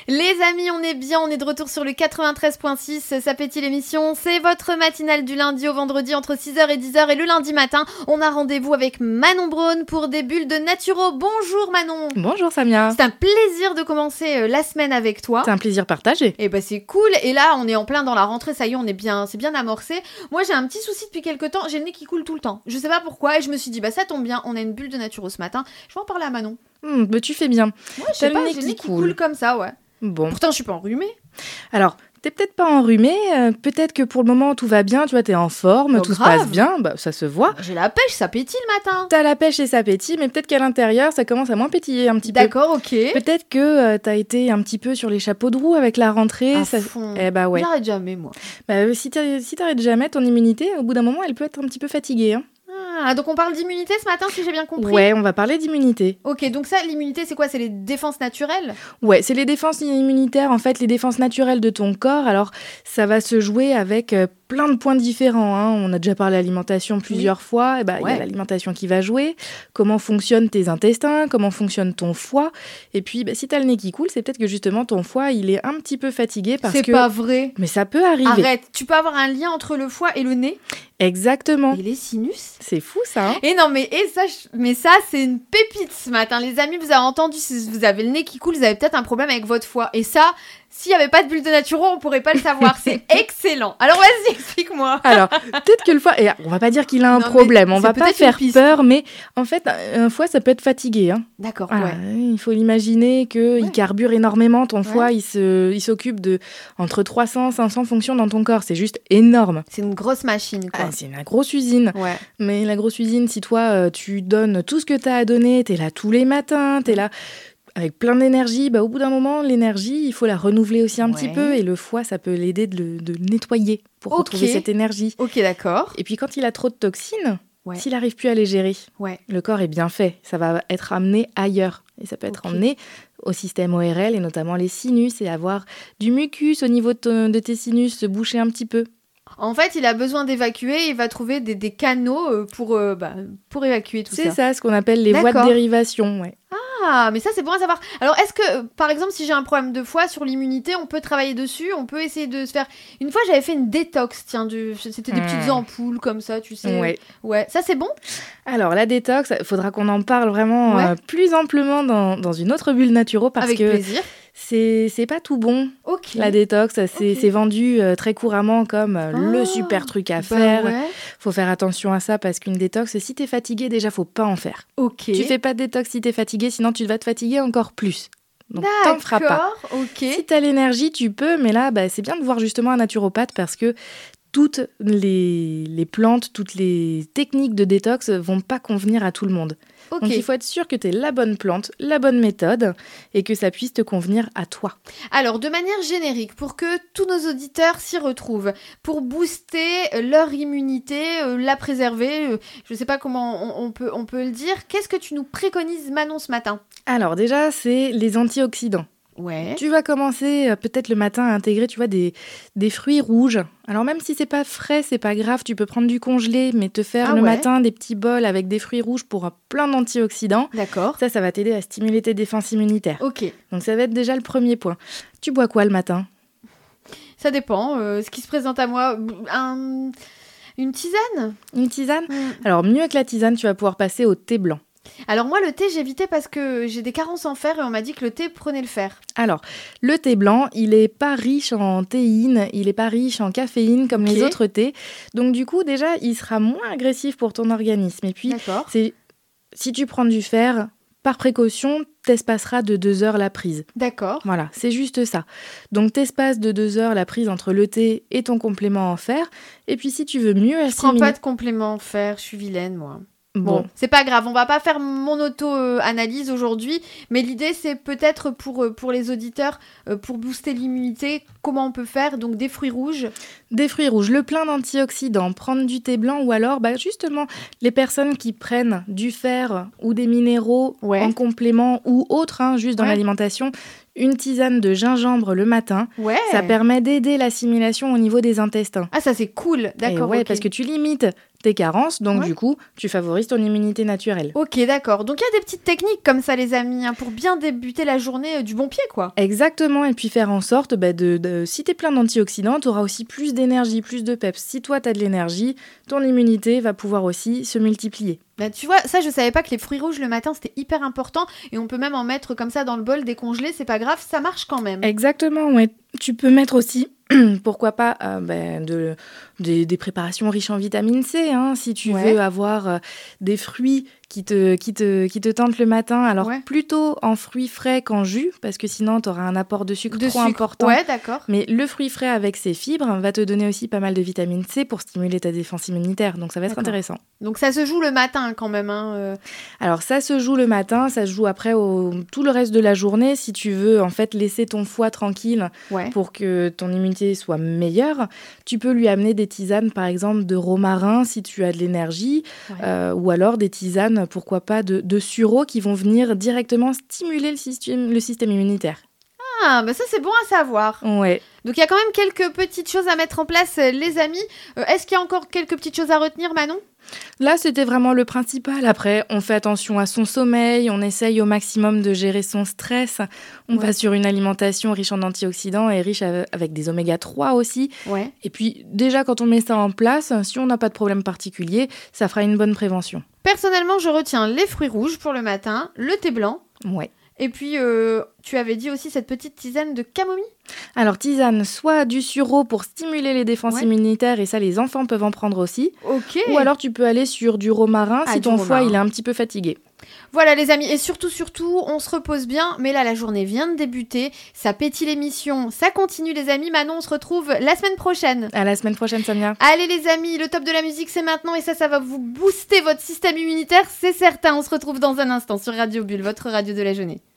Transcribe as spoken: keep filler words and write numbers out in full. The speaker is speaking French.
Les amis, on est bien, on est de retour sur le quatre-vingt-treize virgule six, ça pétille l'émission, c'est votre matinale du lundi au vendredi entre six heures et dix heures et le lundi matin, on a rendez-vous avec Manon Braun pour des bulles de Naturo. Bonjour Manon. Bonjour Samia. C'est un plaisir de commencer la semaine avec toi. C'est un plaisir partagé. Et bah c'est cool, et là on est en plein dans la rentrée, ça y est, on est bien, c'est bien amorcé. Moi j'ai un petit souci depuis quelques temps, j'ai le nez qui coule tout le temps, je sais pas pourquoi, et je me suis dit bah ça tombe bien, on a une bulle de Naturo ce matin, je vais en parler à Manon. Mmh, bah tu fais bien. Ouais, je sais pas, j'ai le nez qui coule. coule comme ça, ouais. Bon. Pourtant, je suis pas enrhumée. Alors, t'es peut-être pas enrhumée, euh, peut-être que pour le moment, tout va bien, tu vois, t'es en forme, oh, tout grave. se passe bien, bah ça se voit. J'ai la pêche, ça pétille le matin. T'as la pêche et ça pétille, mais peut-être qu'à l'intérieur, ça commence à moins pétiller un petit D'accord, peu. D'accord, ok. Peut-être que euh, t'as été un petit peu sur les chapeaux de roue avec la rentrée. À ça... fond. Eh bah ouais. J'arrête jamais, moi. Bah, si, t'arrêtes, si t'arrêtes jamais, ton immunité, au bout d'un moment, elle peut être un petit peu fatiguée, hein. Ah, donc on parle d'immunité ce matin, si j'ai bien compris. Ouais, on va parler d'immunité. Ok, donc ça, l'immunité, c'est quoi? C'est les défenses naturelles? Ouais, c'est les défenses immunitaires, en fait, les défenses naturelles de ton corps. Alors, ça va se jouer avec euh, plein de points différents, hein. On a déjà parlé d'alimentation plusieurs oui. fois. Et bah, ouais. y a l'alimentation qui va jouer. Comment fonctionnent tes intestins? Comment fonctionne ton foie? Et puis, bah, si t'as le nez qui coule, c'est peut-être que justement, ton foie, il est un petit peu fatigué parce c'est que... C'est pas vrai. Mais ça peut arriver. Arrête, tu peux avoir un lien entre le foie et le nez? Exactement. Et les sinus? C'est fou ça, hein? Et non, mais, et ça, mais ça, c'est une pépite ce matin. Les amis, vous avez entendu, si vous avez le nez qui coule, vous avez peut-être un problème avec votre foie. Et ça, s'il n'y avait pas de bulle de Naturo, on pourrait pas le savoir. C'est excellent. Alors vas-y, explique-moi. Alors, peut-être que le foie... Et on va pas dire qu'il a un non, problème, on va pas faire peur, mais en fait, un foie, ça peut être fatigué, hein. D'accord, voilà, ouais. Il faut l'imaginer qu'il ouais. carbure énormément. Ton foie, ouais. il, se, il s'occupe de entre trois cents et cinq cents fonctions dans ton corps. C'est juste énorme. C'est une grosse machine, quoi. Ah, c'est une grosse usine. Ouais. Mais la grosse usine, si toi, euh, tu donnes tout ce que tu as à donner, tu es là tous les matins, tu es là avec plein d'énergie, bah, au bout d'un moment, l'énergie, il faut la renouveler aussi un ouais. petit peu. Et le foie, ça peut l'aider de le, de le nettoyer pour okay. retrouver cette énergie. Ok, d'accord. Et puis quand il a trop de toxines, ouais. s'il n'arrive plus à les gérer, ouais. le corps est bien fait. Ça va être amené ailleurs. Et ça peut être okay. emmené au système O R L et notamment les sinus et avoir du mucus au niveau de, ton, de tes sinus, se boucher un petit peu. En fait, il a besoin d'évacuer, il va trouver des, des canaux pour, euh, bah, pour évacuer tout c'est ça. C'est ça, ce qu'on appelle les D'accord. voies de dérivation. Ouais. Ah, mais ça, c'est bon à savoir. Alors, est-ce que, par exemple, si j'ai un problème de foie sur l'immunité, on peut travailler dessus? On peut essayer de se faire... Une fois, j'avais fait une détox, tiens, du... c'était des mmh. petites ampoules comme ça, tu sais. Ouais. Ouais. Ça, c'est bon? Alors, la détox, il faudra qu'on en parle vraiment ouais. euh, plus amplement dans, dans une autre bulle Naturo parce Avec que... plaisir. C'est, c'est pas tout bon, okay. la détox. C'est, okay. c'est vendu euh, très couramment comme euh, oh, le super truc à bah faire. Ouais. Faut faire attention à ça parce qu'une détox, si t'es fatigué, déjà, faut pas en faire. Okay. Tu fais pas de détox si t'es fatigué, sinon tu vas te fatiguer encore plus. Donc, t'en feras pas. Okay. Si t'as l'énergie, tu peux, mais là, bah, c'est bien de voir justement un naturopathe parce que toutes les, les plantes, toutes les techniques de détox vont pas convenir à tout le monde. Okay. Donc, il faut être sûr que tu aies la bonne plante, la bonne méthode et que ça puisse te convenir à toi. Alors, de manière générique, pour que tous nos auditeurs s'y retrouvent, pour booster leur immunité, euh, la préserver, euh, je ne sais pas comment on, on, peut, on peut le dire, qu'est-ce que tu nous préconises, Manon, ce matin? Alors, déjà, c'est les antioxydants. Ouais. Tu vas commencer euh, peut-être le matin à intégrer, tu vois, des, des fruits rouges. Alors même si c'est pas frais, c'est pas grave, tu peux prendre du congelé, mais te faire ah le ouais. matin des petits bols avec des fruits rouges pour euh, plein d'antioxydants. D'accord. Ça, ça va t'aider à stimuler tes défenses immunitaires. Ok. Donc ça va être déjà le premier point. Tu bois quoi le matin? Ça dépend. Euh, ce qui se présente à moi, un... une tisane. Une tisane mmh. Alors mieux que la tisane, tu vas pouvoir passer au thé blanc. Alors moi, le thé, j'évitais parce que j'ai des carences en fer et on m'a dit que le thé prenait le fer. Alors, le thé blanc, il n'est pas riche en théine, il n'est pas riche en caféine comme okay. les autres thés. Donc du coup, déjà, il sera moins agressif pour ton organisme. Et puis, c'est, si tu prends du fer, par précaution, t'espaceras de deux heures la prise. D'accord. Voilà, c'est juste ça. Donc, t'espaces de deux heures la prise entre le thé et ton complément en fer. Et puis, si tu veux mieux assimiler... Je prends pas de complément en fer, je suis vilaine, moi. Bon, Bon, c'est pas grave, on va pas faire mon auto-analyse aujourd'hui, mais l'idée c'est peut-être pour, pour les auditeurs, pour booster l'immunité, comment on peut faire, donc des fruits rouges. Des fruits rouges, le plein d'antioxydants, prendre du thé blanc ou alors bah, justement les personnes qui prennent du fer ou des minéraux ouais. en complément ou autre, hein, juste dans ouais. l'alimentation, une tisane de gingembre le matin, ouais. ça permet d'aider l'assimilation au niveau des intestins. Ah ça c'est cool, d'accord. Et ouais, okay. parce que tu limites tes carences, donc ouais. du coup, tu favorises ton immunité naturelle. Ok, d'accord. Donc il y a des petites techniques comme ça, les amis, hein, pour bien débuter la journée euh, du bon pied, quoi. Exactement, et puis faire en sorte, bah, de, de, si t'es plein d'antioxydants, t'auras aussi plus d'énergie, plus de peps. Si toi, t'as de l'énergie, ton immunité va pouvoir aussi se multiplier. Bah, tu vois, ça, je savais pas que les fruits rouges le matin, c'était hyper important. Et on peut même en mettre comme ça dans le bol, décongelé, c'est pas grave, ça marche quand même. Exactement, ouais. Tu peux mettre aussi, pourquoi pas, euh, bah, de, de, des préparations riches en vitamine C, hein, si tu ouais. veux avoir euh, des fruits qui te, qui, te, qui te tentent le matin. Alors, ouais. plutôt en fruits frais qu'en jus, parce que sinon, tu auras un apport de sucre de trop sucre. important. Ouais, d'accord. Mais le fruit frais avec ses fibres va te donner aussi pas mal de vitamine C pour stimuler ta défense immunitaire. Donc, ça va être d'accord. intéressant. Donc, ça se joue le matin quand même. Hein, euh... Alors, ça se joue le matin, ça se joue après au, tout le reste de la journée. Si tu veux, en fait, laisser ton foie tranquille ouais. pour que ton immunité soit meilleure, tu peux lui amener des tisanes, par exemple, de romarin si tu as de l'énergie, ouais. euh, ou alors des tisanes, pourquoi pas, de, de sureau qui vont venir directement stimuler le système, le système immunitaire. Ah, bah ça c'est bon à savoir. Ouais. Donc il y a quand même quelques petites choses à mettre en place, les amis. Euh, est-ce qu'il y a encore quelques petites choses à retenir, Manon ? Là, c'était vraiment le principal. Après, on fait attention à son sommeil, on essaye au maximum de gérer son stress. On ouais. va sur une alimentation riche en antioxydants et riche avec des oméga trois aussi. Ouais. Et puis, déjà, quand on met ça en place, si on n'a pas de problème particulier, ça fera une bonne prévention. Personnellement, je retiens les fruits rouges pour le matin, le thé blanc. Ouais. Et puis, euh, tu avais dit aussi cette petite tisane de camomille ? Alors, tisane, soit du sureau pour stimuler les défenses ouais. immunitaires, et ça, les enfants peuvent en prendre aussi. Ok. Ou alors, tu peux aller sur du romarin ah, si ton foie il est un petit peu fatigué. Voilà les amis, et surtout, surtout, on se repose bien, mais là, la journée vient de débuter, ça pétille l'émission, ça continue les amis. Manon, on se retrouve la semaine prochaine. À la semaine prochaine, Samia. Allez les amis, le top de la musique, c'est maintenant, et ça, ça va vous booster votre système immunitaire, c'est certain. On se retrouve dans un instant sur Radio Bulle, votre radio de la journée.